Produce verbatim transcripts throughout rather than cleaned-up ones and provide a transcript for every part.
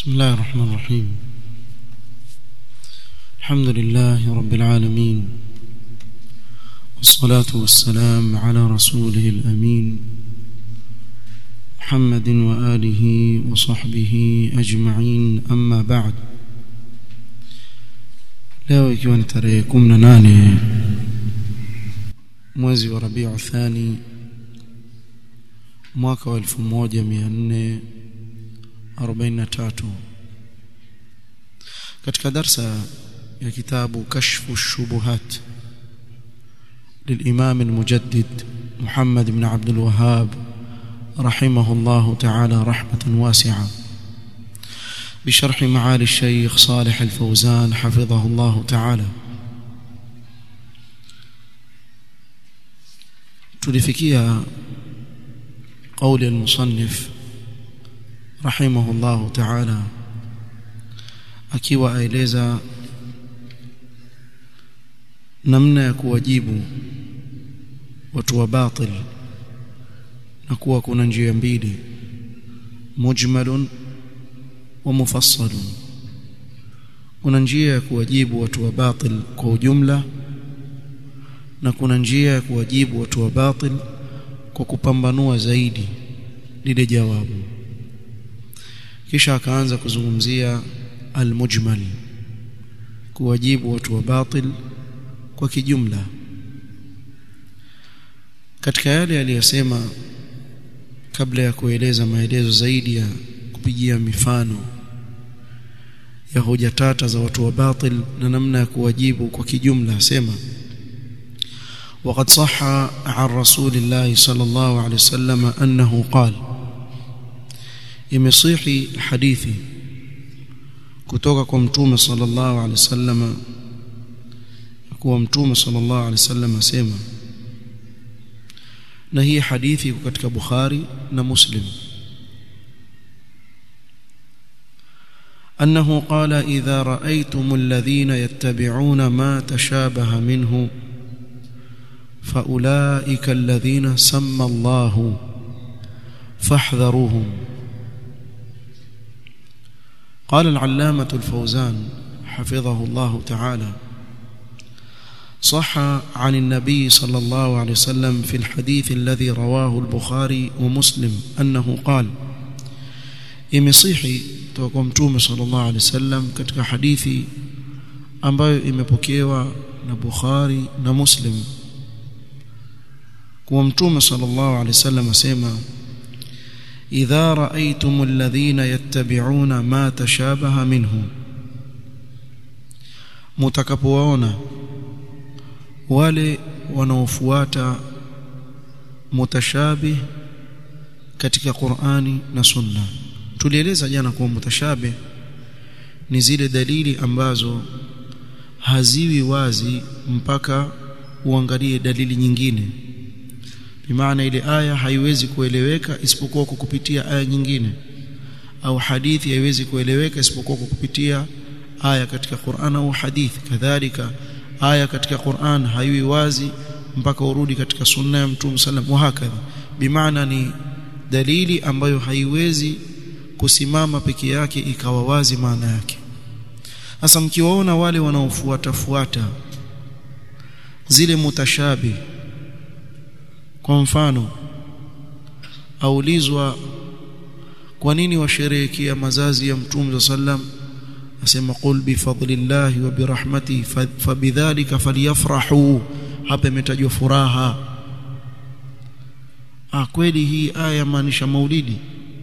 بسم الله الرحمن الرحيم. الحمد لله رب العالمين، والصلاة والسلام على رسوله الأمين محمد وآله وصحبه أجمعين. أما بعد، leo ikiwa ni tarehe kumi na nane mwezi wa Rabiul Thani mwaka wa elfu moja mia nne arobaini na tatu, katika darsa ya kitabu Kashfu Shubuhat للإمام المجدد محمد بن عبد الوهاب رحمه الله تعالى رحمة واسعة، بشرح معالي الشيخ صالح الفوزان حفظه الله تعالى. tulifikia قول المصنف رحمه الله تعالى akiwa aeleza namna ya kuwajibu watu wa batil, na kuwa kuna njia mbili, mujmalun wa mufassalun. Kuna njia ya kuwajibu watu wa batil kwa ujumla, na kuna njia ya kuwajibu watu wa batil kwa kupambanua zaidi lile jawabu. Kisha akaanza kuzungumzia al-mujmal, kuwajibu watu wa batil kwa kijumla. Katika yale aliyosema kabla ya kueleza maelezo zaidi ya kupigia mifano ya hoja tata za watu wa batil na namna ya kuwajibu kwa kijumla, sema وقد صح عن رسول الله صلى الله عليه وسلم أنه قال، يمصيحي حديثي kutoka kwa mtume sallallahu alaihi wasallam, kwa mtume sallallahu alaihi wasallam asema, na hii hadithi iko katika Bukhari na Muslim, أنه قال إذا رأيتم الذين يتبعون ما تشابه منه فأولئك الذين سمى الله فاحذروهم. قال العلامة الفوزان حفظه الله تعالى: صح عن النبي صلى الله عليه وسلم في الحديث الذي رواه البخاري ومسلم أنه قال، imesihi kutoka mtume sallallahu alaihi wasallam katika hadithi ambayo imepokewa na Bukhari na Muslim, kwa mtume sallallahu alaihi wasallam asema, idha ra'aytumul ladhina yattabi'una ma tashabaha minhu, mutakapowaona wale wanaofuata mutashabih katika Qur'ani na Sunna. Tulieleza jana kwa mutashabih ni zile dalili ambazo haziwi wazi mpaka uangalie dalili nyingine. Bimaana ile aya haiwezi kueleweka isipokuwa kwa kupitia aya nyingine, au hadithi haiwezi kueleweka isipokuwa kwa kupitia aya katika Qur'an au hadithi. Kadhalika aya katika Qur'an haiwi wazi mpaka urudi katika sunna ya Mtume sallam, wa hakadha. Bimaana ni dalili ambayo haiwezi kusimama peke yake ikawa wazi maana yake. Sasa mkiwaona wale wanaofuata fuata zile mutashabi, kwa mfano aulizwa kwa nini washerehekea mazazi ya Mtume sallam, asema qul bi fadlillahi wa bi rahmatihi fabidhalika falyafrahu. Hapa imetajwa furaha. Ah, kweli hii aya maanisha maulidi?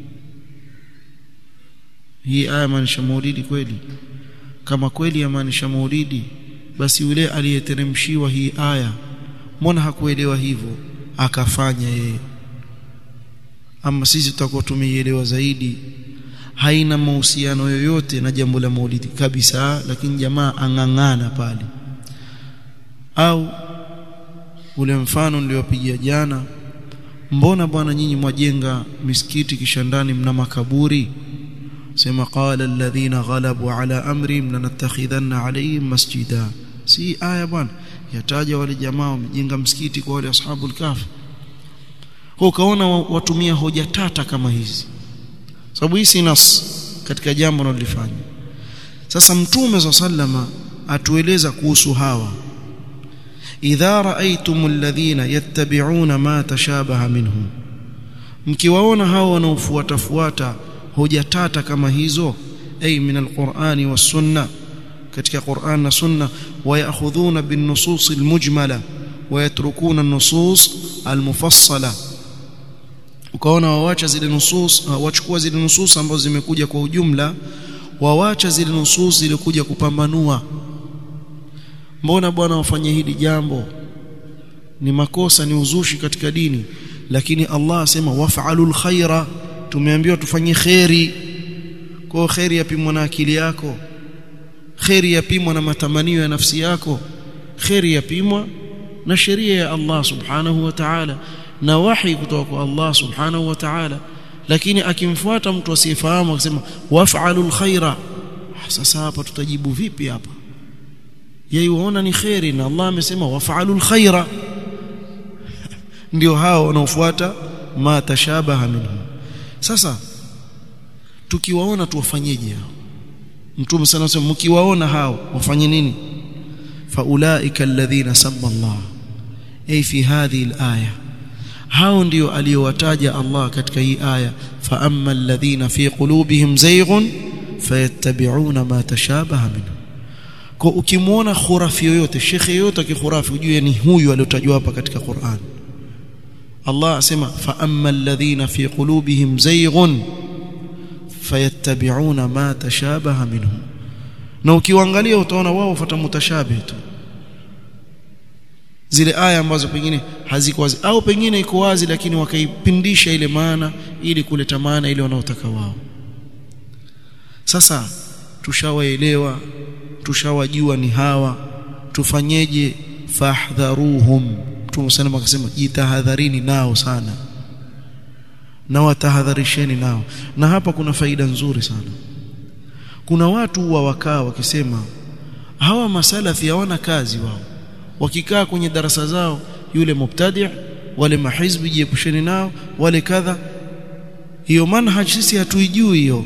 Hii aya maanisha maulidi kweli? Kama kweli yamaanisha maulidi, basi yule aliyeteremshiwa hii aya mbona hakuelewa hivyo akafanya yeye? Ama sisi tutakuwa tumeielewa zaidi, haina mahusiano yoyote na jambo la maulidi kabisa, lakini jamaa angangana pale. Au ule mfano niliopigia jana, mbona bwana nyinyi mwajenga misikiti kisha ndani mna makaburi? Sema qala alladhina ghalabu ala amri lanatakhidhanna alayhim masjida. Si aya bwana yataja wale jamaa wamejenga msikiti kwa wale ashabul kahf. Kwa ukaona watumia hoja tata kama hizi, sababu hii si nas katika jambo analolifanya. Sasa Mtume sallama atueleza kuhusu hawa, idha raaitumul ladhina yattabi'una ma tashabaha minhu, mkiwaona hao wanaofuata fuata hoja tata kama hizo, ay min alqur'ani was sunna, katika Qur'an na sunna, wa ya'khudhuna bin nusus almujmala wa yatrukuna an-nusus almufassala, ukaona wawacha zile nusus, wachukua zile nusus ambazo zimekuja kwa ujumla, wawacha zile nusus zilikuja kupambanua. Mbona bwana wafanye hili jambo, ni makosa, ni uzushi katika dini, lakini Allah asema waf'alul khaira, tumeambiwa tufanye khairi. Kwa khairi yapimwa na akili yako, khairi yapimwa na matamanio ya nafsi yako, khairi yapimwa na sheria ya Allah subhanahu wa ta'ala na wahi kutoka kwa Allah subhanahu wa ta'ala. Lakini akimfuata mtu asiyefahamu akisema waf'alul khaira, sasa hapa tutajibu vipi hapa? Yeye unaona ni khairi na Allah amesema waf'alul khaira. Ndio hao wanaofuata ma tashabaha minhu. Sasa tukiwaona tuwafanyeje hao? Mtume sana anasema mkiwaona hao wafanye nini? Faulaika alladhina sabba Allah, ay fi hadhihi alaya, hao ndio aliyowataja Allah katika hii aya, fa amma alladhina fi qulubihim zayghun fayattabi'una ma tashabaha minhu. Kwa ukimuona khurafi yoyote, shekhe yoyote akikhurafi, ujue ni huyu aliyotajwa hapa katika Qur'an. Allah asema fa amma alladhina fi qulubihim zayghun fayattabi'una ma tashabaha minhu. Na ukiangalia utaona wao wafuata mutashabih tu, zile aya ambazo pengine haziko wazi au pengine iko wazi lakini wakaipindisha ile maana ili kuleta maana ile wanaotaka wao. Sasa tushawaelewa, tushawajua ni hawa, tufanyeje? Fahdharuhum. Mtume sana akasema jitahadharini nao sana, na watahadharisheni nao. Na hapa kuna faida nzuri sana. Kuna watu huwa wakaa wakisema hawa masalafi hawana kazi wao, wakikaa kwenye darasa zao, yule mubtadi' wale mahizbi jiepusheni nao, wale kadha. Hiyo manhaj sisi hatuijui hiyo.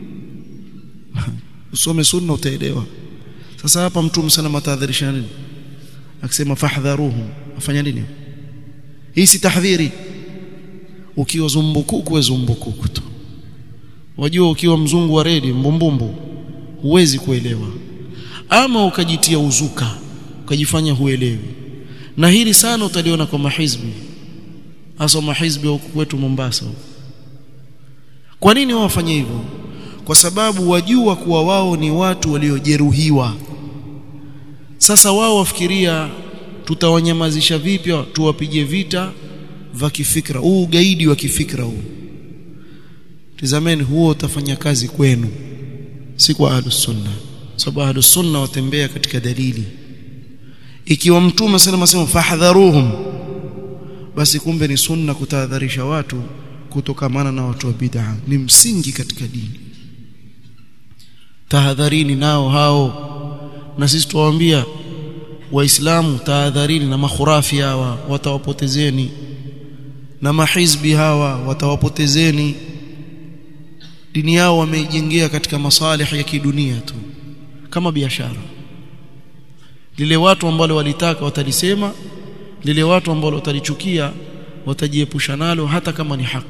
Usome sunna utaelewa. Sasa hapa Mtume sana matahadharisha nini? Akisema fahdharuhum, afanya nini? Hii si tahdhiri. Ukiwa zumbukuku we zumbukuku tu. Wajua ukiwa mzungu wa redi mbumbumbu huwezi kuelewa, ama ukajitia uzuka ukajifanya huelewi. Na hili sana utaliona kwa mahizbi, hasa mahizbi huko kwetu Mombasa. Kwa nini wao wafanye hivyo? Kwa sababu wajua kuwa wao ni watu waliojeruhiwa. Sasa wao wafikiria tutawanyamazisha vipi, tuwapige vita vya kifikra, huu ugaidi wa kifikra huu. Tazameni, huo utafanya kazi kwenu, si kwa ahlus sunna. Sababu ahlus sunna watembea katika dalili. Ikiwa Mtume sallallahu alayhi wasallam fahdharuhum, basi kumbe ni sunna kutahadharisha watu kutokamana na watu wa bid'a, ni msingi katika dini. Tahadharini nao hao. Na sisi tuwaambia Waislamu, tahadharini na makhurafi hawa, watawapotezeni, na mahizbi hawa watawapotezeni. Dini yao wameijengea katika masalih ya kidunia tu, kama biashara. Lile watu ambao walitaka watalisema, lile watu ambao watalichukia watajiepusha nalo, hata kama ni haki.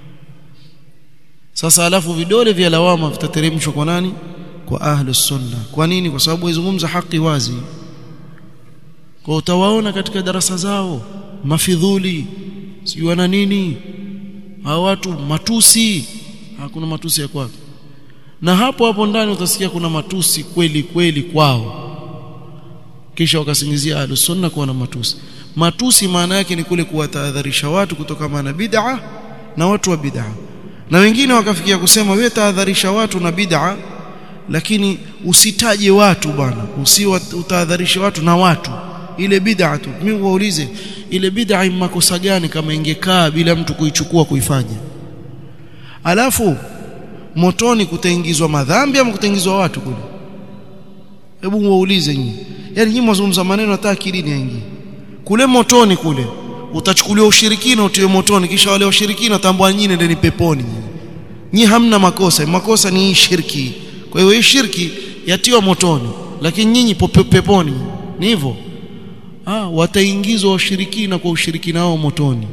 Sasa alafu vidole vya lawama vitateremshwa kwa nani? Kwa ahlus sunna. Kwa nini? Kwa sababu wazungumza haki wazi. Kwa utawaona katika darasa zao mafidhuli, sio wana nini, hao watu matusi. Hakuna matusi ya kwao, na hapo hapo ndani utasikia kuna matusi kweli kweli kwao, kisha wakasingizia ahlus sunna kuwa na matusi. Matusi maana yake ni kule kuwatahadharisha watu kutoka na bid'a na watu wa bid'a. Na wengine wakafikia kusema wewe tahadharisha watu na bid'a, lakini usitaje watu bwana, usiwatahadharisha watu na watu ile bid'a tu. Mimi waulize, ile bid'a ina makosa gani kama ingekaa bila mtu kuichukua kuifanya? Alafu motoni kutaingizwa madhambi ama kutaingizwa watu kule? Hebu waulize nyinyi. Yaani nyinyi mzungumza maneno hata akilini yaingie. Kule motoni kule utachukuliwa ushirikina utiwe motoni, kisha wale washirikina tambua nyinyi ndio ni peponi nyinyi. nyi hamna makosa, makosa ni shirki. Kwa hiyo hii shirki yatiwa motoni, lakini nyinyi peponi. Ni hivyo. Ah, wataingizwa washirikina kwa ushirikina wao motoni.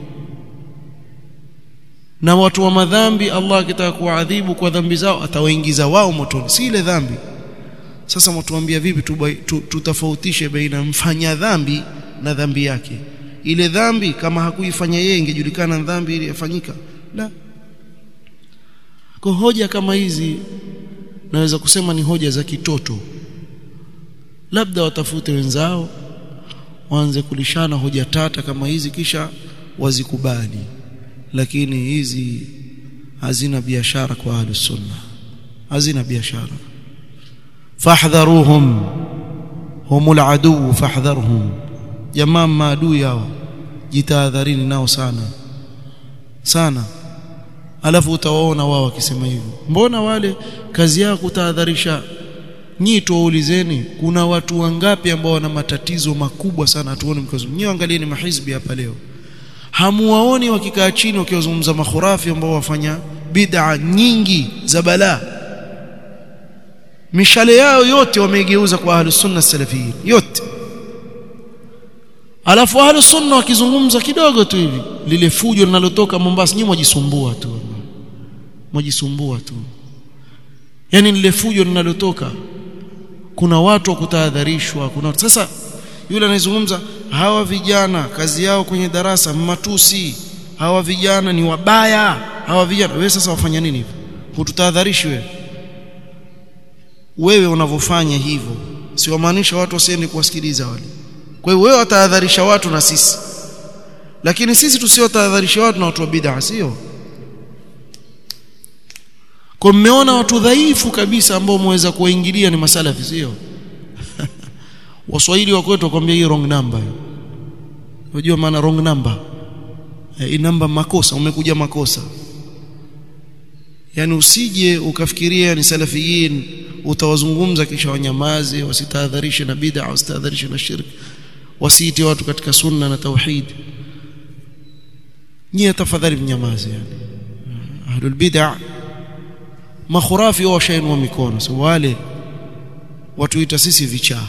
Na watu wa madhambi Allah akitaka kuadhibu kwa dhambi zao atawaingiza wao motoni, si ile dhambi. Sasa mtuambia vipi tutofautishe baina mfanya dhambi na dhambi yake? Ile dhambi kama hakuifanya yeye ingejulikana dhambi ile yafanyika. La. Kwa hoja kama hizi naweza kusema ni hoja za kitoto. Labda watafute wenzao waanze kulishana hoja tata kama hizi kisha wazikubali. Lakini hizi hazina biashara kwa ahlus sunna. Hazina biashara. Fahdharuhum humul adu fahdharhum. Jamaa maadui yao jitahadharini nao sana sana. Alafu utawaona wao wakisema hivyo. Mbona wale kazi yao kutahadharisha? Nyinyi tuwaulizeni, kuna watu wangapi ambao wana matatizo makubwa sana tuone mkazo. Nyinyi angalieni mahizbi hapa leo. Hamuwaoni wakikaa chini wakiwazungumza makhurafi ambao wafanya bid'a nyingi za balaa. Mishale yao yote wamegeuza kwa ahlus sunna salafiyin yote. Alafu ahlus sunna wakizungumza kidogo tu hivi, lile fujo linalotoka Mombasa, nyinyi mwajisumbua tu. Mwajisumbua tu. Yaani lile fujo linalotoka, kuna watu wa kutahadharishwa, kuna sasa yule anayezungumza hawa vijana kazi yao kwenye darasa matusi, hawa vijana ni wabaya, hawa vijana. Wewe sasa wafanya nini hivyo? Hututahadharishi wewe? Wewe unavyofanya hivyo si wamaanisha watu wasiende kuwasikiliza wale. Kwa hiyo wewe watahadharisha watu na sisi, lakini sisi tusiotahadharisha watu na watu wa bid'a, sio? Kwa mmeona watu dhaifu kabisa ambao mweza kuingilia ni masalafi, sio? Waswahili wa kwetu wakwambia hii wrong number. Unajua maana wrong number? Hii namba makosa, umekuja makosa. Yani usije ukafikiria ni salafiyin utawazungumza kisha wanyamaze, wasitahadharishe na bid'a, wasitahadharishe na shirk, wasiite watu katika sunna na tauhid. Nyie tafadhali mnyamaze. Yani ahlul bid'a makhurafi wao shainua mikono, so wale watuita sisi vichaa,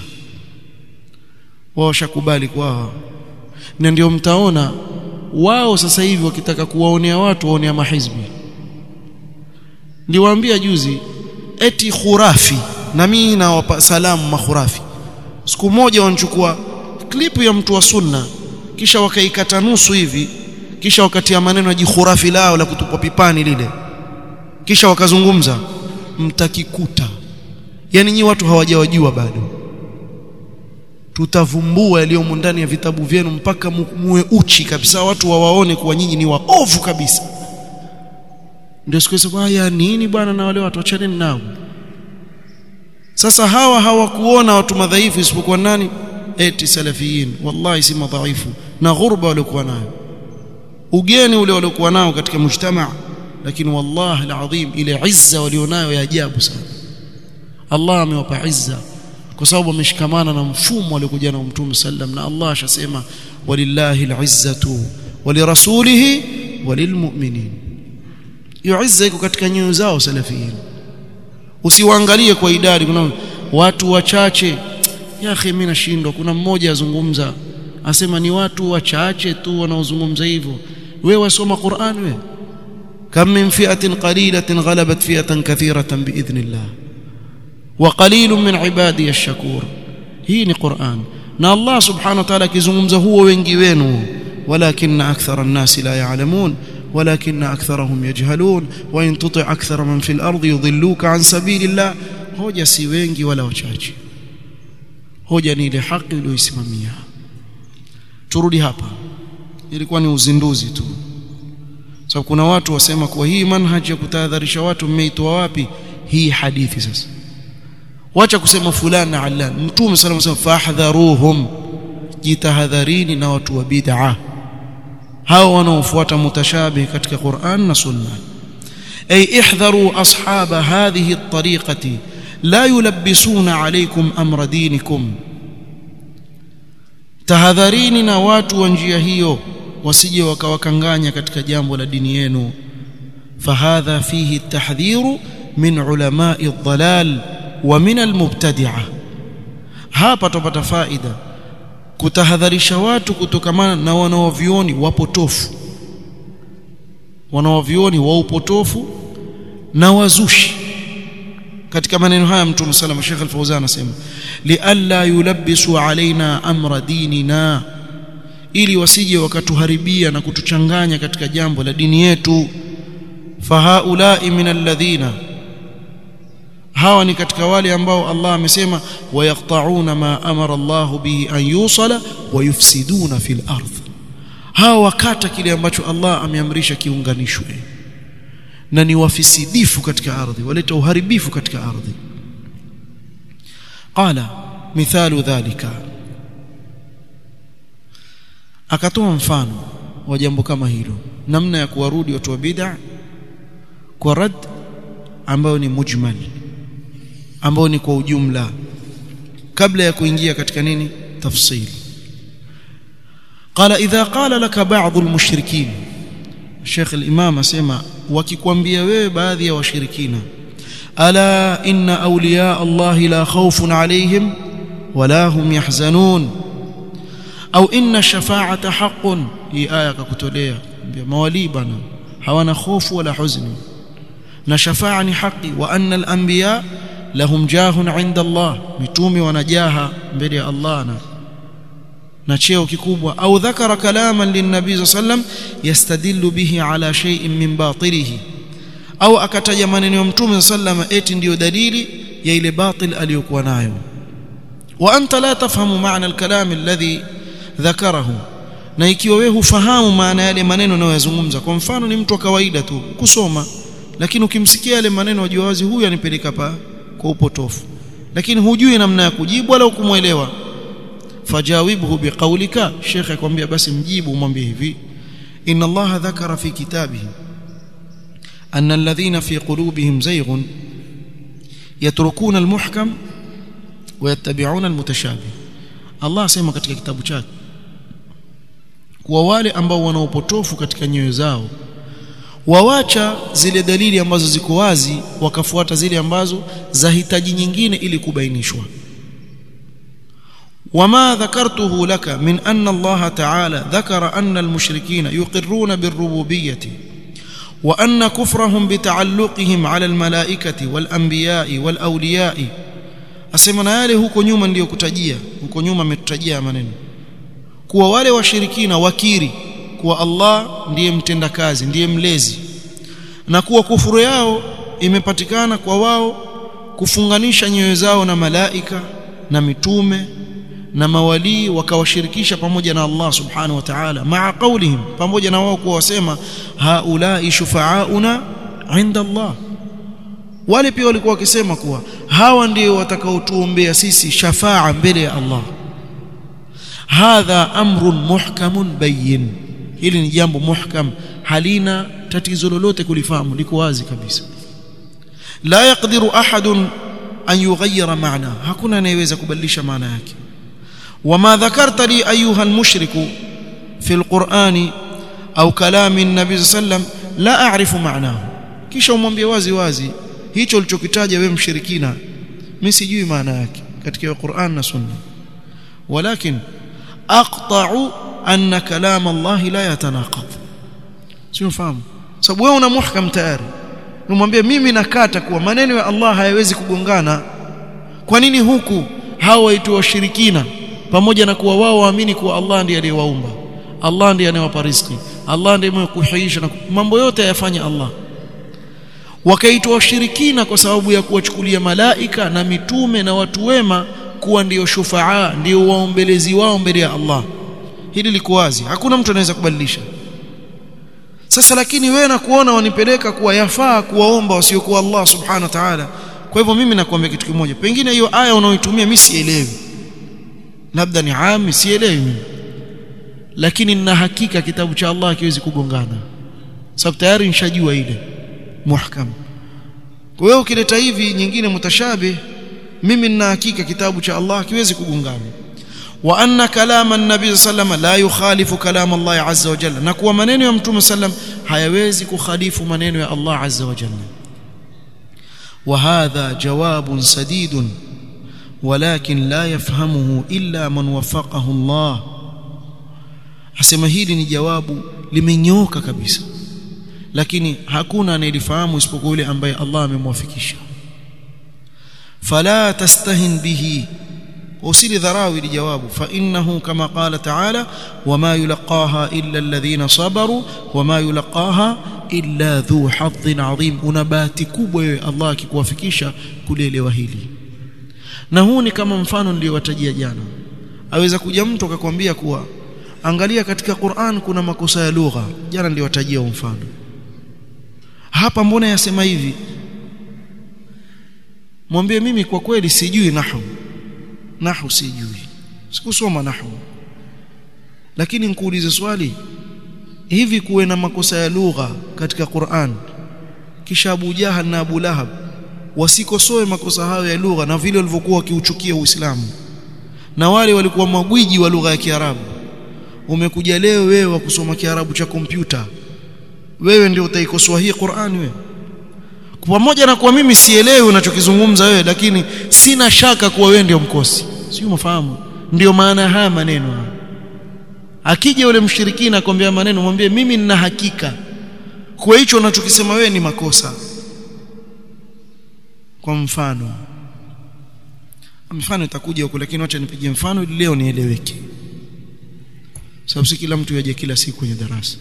wao shakubali kwao. Na ndio mtaona wao sasa hivi wakitaka kuwaonea watu waonea mahizbi. Niliwaambia juzi eti khurafi, na mimi nawapa salamu makhurafi. Siku moja wanachukua klipu ya mtu wa sunna kisha wakaikata nusu hivi, kisha wakatia maneno ya jikhurafi lao la kutupwa pipani lile, kisha wakazungumza, mtakikuta. Yani nyinyi watu hawajawajua bado. Tutavumbua yaliyo ndani ya vitabu vyenu mpaka muwe uchi kabisa, watu wawaone kuwa nyinyi ni waovu kabisa. Ndio siku hizo haya nini bwana, na wale watu wachane nao. Sasa hawa hawakuona watu madhaifu isipokuwa nani? Eti salafiyin. Wallahi si madhaifu, na ghurba waliokuwa nayo, ugeni ule waliokuwa nao katika mujtamaa. Lakini wallahi alazim ile izza walionayo ya ajabu sana. Allah amewapa izza kwa sababu wameshikamana na mfumo aliokuja na Mtume sallam, na Allah ashasema walillahi alizzatu walirasulihi walilmu'minin. Hiyo izza iko katika nyoyo zao salafiyin. Usiwaangalie kwa idadi, kuna watu wachache. Ya akhi mimi nashindwa, kuna mmoja azungumza asema ni watu wachache tu wanaozungumza hivyo. Wewe wasoma Qur'an wewe? Kam min fi'atin qalilatin ghalabat fi'atan kathiratan biidhnillah wa qalilun min ibadi ash-shakur. Hii ni Qur'an, na Allah subhanahu wa ta'ala kizungumza huo wengi wenu, walakinna akthara an-nasi la ya'lamun walakinna aktharahum yajhalun wa in tuti' akthara man fil ardi yudhilluka an sabilillah. Hoja si wengi wala wachache, hoja ni ile haki iliyosimamia. Turudi hapa, ilikuwa ni uzinduzi tu. Sababu kuna watu wasema kwa hii manhaji ya kutahadharisha watu mmeitoa wapi hii hadithi? Sasa wacha kusema fulani na allan. Mtume sallallahu alayhi wasallam fahdharuhum, jitahadharini na watu wa bid'a, hao wanaofuata mutashabih katika Qur'an na Sunna. Ay ihdharu ashaba hadhihi at-tariqati la yulabbisuna alaykum amra dinikum. Tahadharini na watu wa njia hiyo wasije wakawakanganya katika jambo la dini yenu. fahadha fihi at-tahdhiru min ulama'i ad-dhalal wa min al-mubtadi'ah. Hapa tupata faida kutahadharisha watu kutokamana na wanaovioni wapotofu, wanaovioni wa upotofu na wazushi. Katika maneno haya Mtume sallallahu Sheikh Al-Fawzan anasema li alla yulabbisu alaina amra dinina, ili wasije wakatuharibia na kutuchanganya katika jambo la dini yetu. Fahaulai min alladhina, hawa ni katika wale ambao Allah amesema wayaqta'una ma amara Allah bihi an yusala wa yufsiduna fil ardh, hawa wakata kile ambacho Allah ameamrisha kiunganishwe na ni wafisidifu katika ardhi, waleta uharibifu katika ardhi. Qala mithalu dhalika, akatoa mfano wa jambo kama hilo, namna ya kuwarudi watu wa bid'a kwa rad ambao ni mujmal, ambao ni kwa ujumla, kabla ya kuingia katika nini tafsili. Qala idha qala laka ba'd al-mushrikin, Sheikh al-Imam asema wakikwambia wewe baadhi ya washirikina, ala inna awliya Allah la khawfun alayhim wala hum yahzanun, au inna shafa'ata haqqun, hii aya kakutolea mawali bana hawana hofu wala huzuni, na shafa'a ni haki, wa anna al-anbiya lahum jahun 'inda Allah, mitume wanajaha mbele ya Allah na na cheo kikubwa. Au dhakara kalaman linnabii sallam yastadillu bihi ala shay'in min batilihi, au akataja maneno ya Mtume sallam eti ndio dalili ya ile batil aliyokuwa nayo. Wa anta la tafhamu maana al-kalam alladhi dhakarahu, na ikiwa wewe hufahamu maana yale maneno anayozungumza, kwa mfano ni mtu wa kawaida tu kusoma, lakini ukimsikia yale maneno wajua wazi huyu anipeleka pa kwa upotofu, lakini hujui namna ya kujibu wala kumuelewa. Fajawibhu biqaulika, Sheikh akwambia basi mjibu, umwambie hivi: inna Allah dhakara fi kitabihi anna alladhina fi qulubihim zayghun yatrukuna almuhkam wa yattabi'una almutashabih. Allah asema katika kitabu chake kwa wale ambao wana upotofu katika nyoyo zao wawacha zile dalili ambazo ziko wazi, wakafuata zile ambazo zahitaji nyingine ili kubainishwa. وما ذكرته لك من أن الله تعالى ذكر أن المشركين يقرون بالربوبية وأن كفرهم بتعلقهم على الملائكة والأنبياء والأولياء، أسمنا yale huko nyuma ndio kutajia, huko nyuma ametutajia maneno kuwa wale washirikina wakiri kuwa Allah ndiye mtendakazi, ndiye mlezi, na kuwa kufuru yao imepatikana kwa wao kufunganisha nyoyo zao na malaika na mitume na mawali, wakawashirikisha pamoja na Allah subhanahu wa ta'ala, maa qawlihim, pamoja na wao kuwa wasema haulai shufa'auna 'inda Allah. Wale pia walikuwa wakisema kuwa hawa ndio watakaotuombea sisi shafa'a mbele ya Allah. Hadha amrun muhkamun bayyin, hili ni jambo muhkam, halina tatizo lolote kulifahamu, liko wazi kabisa. La yaqdiru ahadun an yughayyira ma'na, hakuna anayeweza kubadilisha maana yake. وما ذكرت لي أيها المشرك في القرآن أو كلام النبي صلى الله عليه وسلم لا أعرف معناه، kisha umwambie wazi wazi hicho ulichokitaja wewe mshirikina mimi sijui maana yake katika Qur'an na Sunna, walakin aqta'u anna kalam Allah la yatanaqad. Sio fahamu, sababu wewe una muhkam tayari, umwambie mimi nakata kuwa maneno ya Allah hayawezi kugongana. Kwa nini huku hao waitwa washirikina pamoja na kuwa wao waamini kuwa Allah ndiye aliyewaumba, Allah ndiye anayewapa riziki, Allah ndiye mwenye kuhuisha na mambo yote yafanya Allah, wakaitwa washirikina kwa sababu ya kuwachukulia malaika na mitume na watu wema kuwa ndio shufaa, ndio waombelezi wao mbele ya Allah? Hili liko wazi, hakuna mtu anaweza kubadilisha. Sasa lakini wewe na kuona wanipeleka kuwa yafaa kuwaomba wasiokuwa Allah subhanahu wa ta'ala. Kwa hivyo mimi nakuambia kitu kimoja, pengine hiyo aya unaoitumia mimi sielewi, labda ni ami, sielewi mimi, lakini nina hakika kitabu cha Allah kiwezi kugongana, sababu tayari nishajua ile muhkam. Kwa hiyo ukileta hivi nyingine mutashabih, mimi nina hakika kitabu cha Allah kiwezi kugongana. wa anna kalama an-nabi sallallahu la yukhalifu kalama Allah azza wa jalla, na kuwa maneno ya mtume sallam hayawezi kukhalifu maneno ya Allah azza wa jalla. wa hadha jawabun sadidun walakin la yafhamuhu illa man waffaqahu Allah. Asema hili ni jawabu limenyoka kabisa, lakini hakuna anayelifahamu isipokuwa yule ambaye Allah amemwafikisha. fala tastahin bihi, usili dharau ili jawabu, fa innahu kama qala ta'ala wama yulqaha illa alladhina sabaru wama yulqaha illa dhu hadhin adhim. Una bahati kubwa wewe Allah akikuwafikisha kulielewa hili. Na huu ni kama mfano niliowatajia jana. Aweza kuja mtu akakwambia kuwa angalia katika Qur'an kuna makosa ya lugha. Jana niliwatajia mfano. Hapa mbona yasema hivi? Mwambie mimi kwa kweli sijui nahwu. Nahwu sijui. Sikusoma nahwu. Lakini nikuulize swali, hivi kuwe na makosa ya lugha katika Qur'an kisha Abu Jahal na Abu Lahab wasikosoe makosa hayo ya lugha na vile walivyokuwa wakiuchukia Uislamu, na wale walikuwa magwiji wa lugha ya Kiarabu, umekuja leo wewe wa kusoma Kiarabu cha kompyuta, wewe ndio utaikosoa hii Qur'an wewe? Pamoja na kuwa mimi sielewi unachokizungumza wewe, lakini sina shaka kuwa wewe ndio mkosi. Sio mafahamu? Ndio maana haya maneno. Akija yule mshirikina akwambia maneno, mwambie mimi nina hakika kwa hicho unachokisema wewe ni makosa. Kwa mfano, mfano itakuja huko, lakini acha nipige mfano ili leo nieleweke, sababu si kila mtu yaje kila siku kwenye darasa.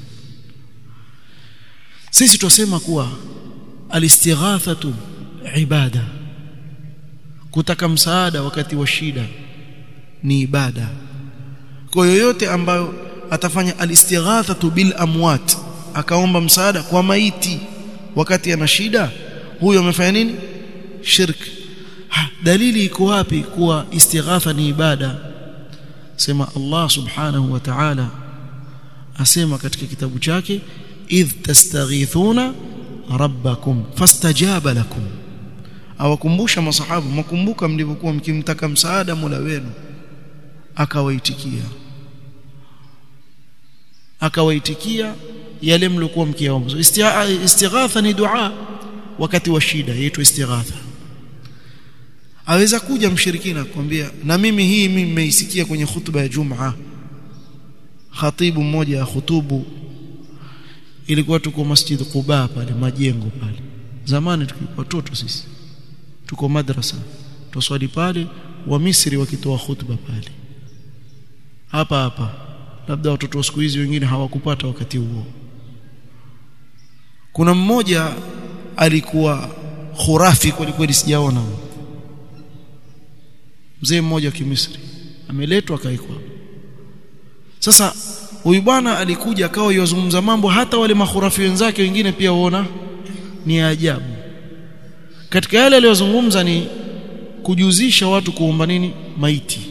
Sisi tusema kuwa al-istighathatu ibada, kutaka msaada wakati wa shida ni ibada. Kwa yoyote ambayo atafanya al-istighathatu bil amwat, akaomba msaada kwa maiti wakati ana shida, huyo amefanya nini? Shirk. Ha, dalili iko wapi kuwa istighatha ni ibada? Sema Allah subhanahu wa ta'ala asema katika kitabu chake, idh tastaghithuna rabbakum fastajaba lakum. Awakumbusha masahaba, mkumbuka mlivyokuwa mkimtaka msaada Mola wenu akawaitikia, akawaitikia yale mliokuwa mkiomba. Istighatha ni dua wakati wa shida, yaitwa istighatha. Aweza kuja mshirikina kukwambia, na mimi hii mimi nimeisikia kwenye hutuba ya Jumaa, khatibu mmoja khutubu, ilikuwa tuko Masjid Quba pale majengo pale. Zamani tulikuwa watoto sisi, tuko madrasa, tuswali pale, wa Misri wakitoa hutuba pale. Hapa hapa, labda watoto wa siku hizi wengine hawakupata wakati huo. Kuna mmoja alikuwa khurafi kweli kweli, sijaona. Mzee mmoja wa Kimisri ameletwa akaikwa. Sasa huyu bwana alikuja akawa yozungumza mambo hata wale makhurafi wenzake wengine pia waona ni ajabu. Katika yale aliyozungumza ni kujuzisha watu kuomba nini? Maiti.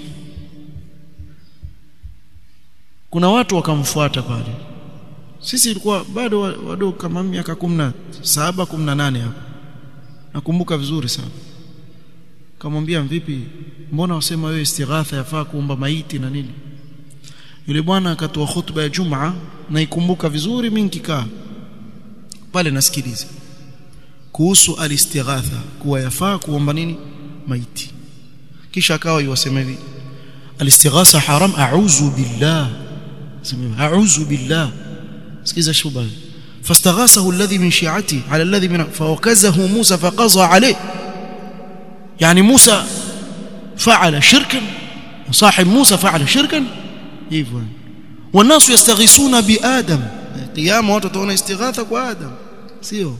Kuna watu wakamfuata pale. Sisi tulikuwa bado wadogo kama miaka kumi na saba kumi na nane hapo. Nakumbuka vizuri sana. Kamwambia, vipi, mbona wasema wewe istighatha yafaa kuomba maiti na nini? Yule bwana akatoa hutuba ya Jumaa, na ikumbuka vizuri, mimi nikikaa pale nasikiliza kuhusu al-istighatha, kuwa yafaa kuomba nini? Maiti. Kisha akawa yosema hivi, al-istighatha haram, a'udhu billah. Sema a'udhu billah. Sikiza shuba. Fastaghasahu alladhi min shi'ati ala alladhi min fawakazahu Musa faqaza alayhi. يعني موسى فعل شركا وصاحب موسى فعل شركا hivyo. والناس يستغيثون بآدم. قيامه watu wataona istighatha kwa Adam, sio?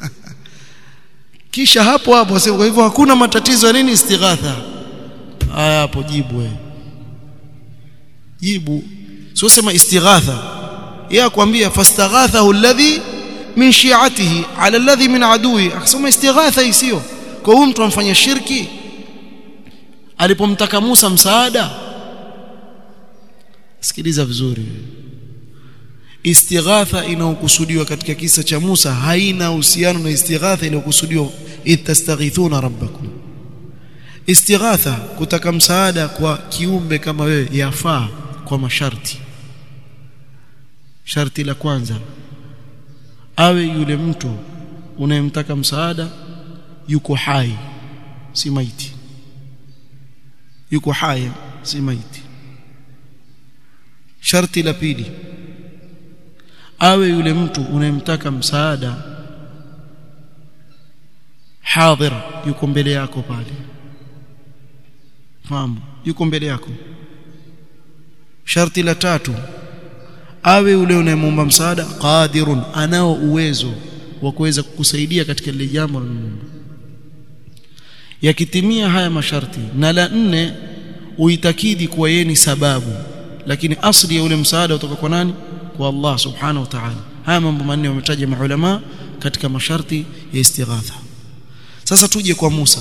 Kisha hapo hapo wasema, kwa hivyo hakuna matatizo nini istighatha. Haya hapo jibu wewe. Jibu sio sema istighatha. Yeye akwambia fastaghathahu alladhi min shi'atihi ala alladhi min adui. Akasema istighatha hii sio. Kwa huyu mtu amfanya shirki alipomtaka Musa msaada. Sikiliza vizuri, istighatha inayokusudiwa katika kisa cha Musa haina uhusiano na istighatha inayokusudiwa itastaghithuna rabbakum. Istighatha, kutaka msaada kwa kiumbe kama wewe, yafaa kwa masharti. Sharti la kwanza, awe yule mtu unayemtaka msaada yuko hai, si maiti. Yuko hai, si maiti. Sharti la pili, awe yule mtu unayemtaka msaada hadhir, yuko mbele yako pale. Fahamu, yuko mbele yako. Sharti la tatu, awe yule unayemwomba msaada qadirun, anao uwezo wa kuweza kukusaidia katika lile jambo unalomwomba. Yakitimia haya masharti, na la nne uitakidi kuwa yeye ni sababu, lakini asli ya ule msaada kutoka kwa nani? Kwa Allah subhanahu wa ta'ala. Haya mambo manne wametaja maulama katika masharti ya istighatha. Sasa tuje kwa Musa.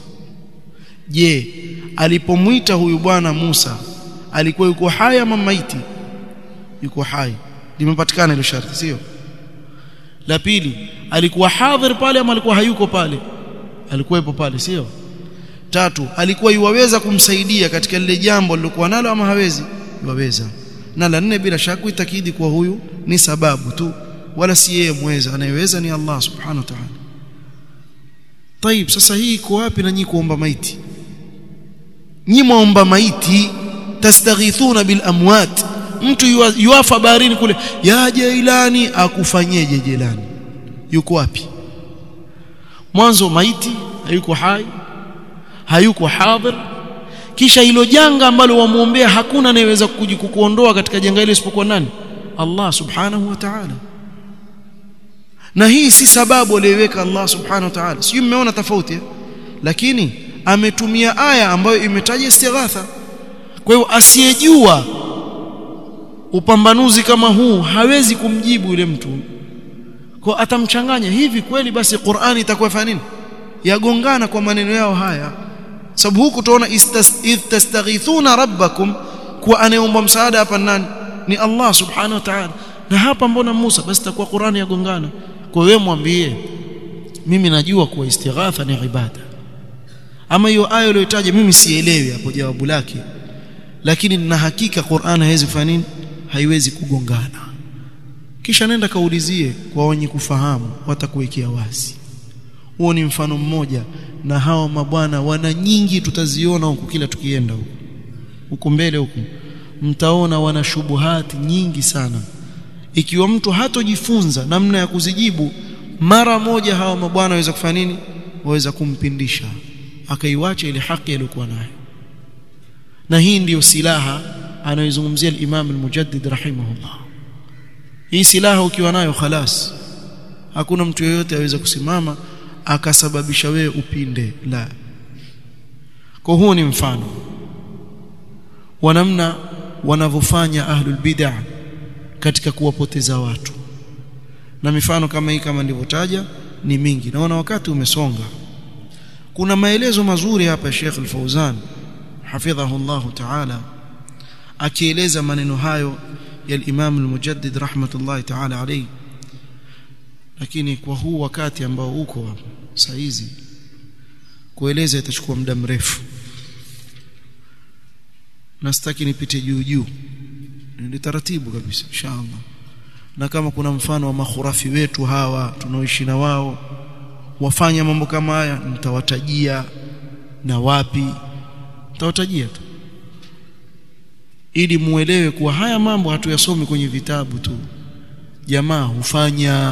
Je, alipomuita huyu bwana Musa alikuwa yuko hai ama maiti? Yuko hai. Limepatikana ile sharti, sio? La pili, alikuwa hadhir pale ama alikuwa hayuko pale? Alikuwepo pale, sio? Tatu, alikuwa yuwaweza kumsaidia katika lile jambo lilokuwa nalo ama hawezi? Yuwaweza. Na la nne, bila shaka itakidi kwa huyu ni sababu tu, wala si yeye mweza, anayeweza ni Allah subhanahu wa ta'ala. Taib, sasa hii iko wapi na nyinyi kuomba maiti? Nyinyi muomba maiti, tastaghithuna bil amwat. Mtu yuafa baharini kule, ya Jailani, akufanyeje Jailani? Yuko wapi? Mwanzo maiti hayuko hai, hayuko hadhir, kisha hilo janga ambalo wamuombea hakuna anayeweza kukuondoa katika janga hilo isipokuwa nani? Allah subhanahu wa ta'ala. Na hii si sababu aliyeweka Allah subhanahu wa ta'ala. Sio, mmeona tofauti eh? Lakini ametumia aya ambayo imetaja istighatha. Kwa hiyo asiyejua upambanuzi kama huu hawezi kumjibu yule mtu, kwa atamchanganya hivi. Kweli basi Qur'ani itakuwa fanya nini? Yagongana kwa maneno yao haya. Sababu huku tunaona istastaghithuna rabbakum, kwa anayeomba msaada hapa nani? Ni Allah subhanahu wa ta'ala. Na hapa mbona Musa? Basi itakuwa Qur'ani yagongana. Kwa wewe mwambie, mimi najua kuwa istighatha ni ibada. Ama hiyo aya iliyotaja mimi sielewi hapo jawabu lake, lakini nina hakika Qur'an haiwezi kufanya nini? Haiwezi kugongana. Kisha nenda kaulizie kwa wenye kufahamu, watakuwekea wazi. Huo ni mfano mmoja, na hao mabwana wana nyingi, tutaziona huko kila tukienda huko. Huko mbele huko mtaona wana shubuhati nyingi sana. Ikiwa mtu hatojifunza namna ya kuzijibu, mara moja hao mabwana waweza kufanya nini? Waweza kumpindisha akaiwacha ile haki aliyokuwa nayo. Na hii ndiyo silaha anayozungumzia al-Imam al-Mujaddid rahimahullah. Hii silaha ukiwa nayo khalas, hakuna mtu yeyote aweza kusimama akasababisha wewe upinde, la. Kwa huo ni mfano wa namna wanavyofanya ahlul bid'ah katika kuwapoteza watu, na mifano kama hii kama nilivyotaja ni mingi. Naona wakati umesonga. Kuna maelezo mazuri hapa Sheikh Al-Fauzan hafidhahu Allah ta'ala akieleza maneno hayo ya al-Imam al-Mujaddid rahmatullahi ta'ala alayhi, lakini kwa huu wakati ambao uko hapa saa hizi kueleza itachukua muda mrefu, na sitaki nipite juu juu, ni taratibu kabisa inshallah. Na kama kuna mfano wa makhurafi wetu hawa tunaoishi na wao wafanya mambo kama haya, nitawatajia na wapi, nitawatajia tu ili muelewe kuwa haya mambo hatuyasomi kwenye vitabu tu, jamaa hufanya.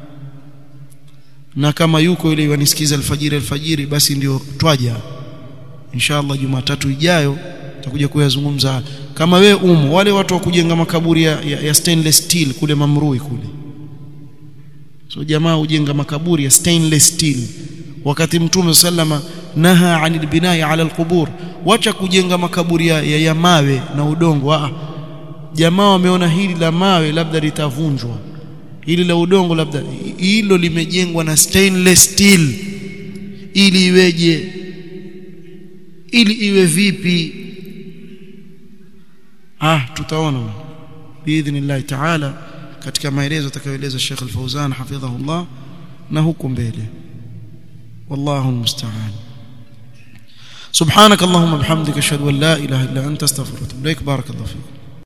Na kama yuko ile wanisikiza alfajiri alfajiri, basi ndio twaja inshallah Jumatatu ijayo tutakuja kuyazungumza. Kama we umo wale watu wa kujenga makaburi ya, ya, ya stainless steel kule Mamrui kule, so jamaa hujenga makaburi ya stainless steel, wakati Mtume sallama naha anil binai ala alqubur, wacha kujenga makaburi ya, ya, ya mawe na udongo. Ah, jamaa wameona hili la mawe labda litavunjwa, hili la udongo labda hilo limejengwa na stainless steel, ili iweje? Ili iwe vipi? Ah, tutaona biidhnillah ta'ala katika maelezo atakayoeleza Sheikh Al-Fauzan hafidhahullah na huko mbele. Wallahu musta'an. subhanakallahumma bihamdika ashhadu an la ilaha illa anta astaghfiruka wa atubu ilaik. barakallahu fiik.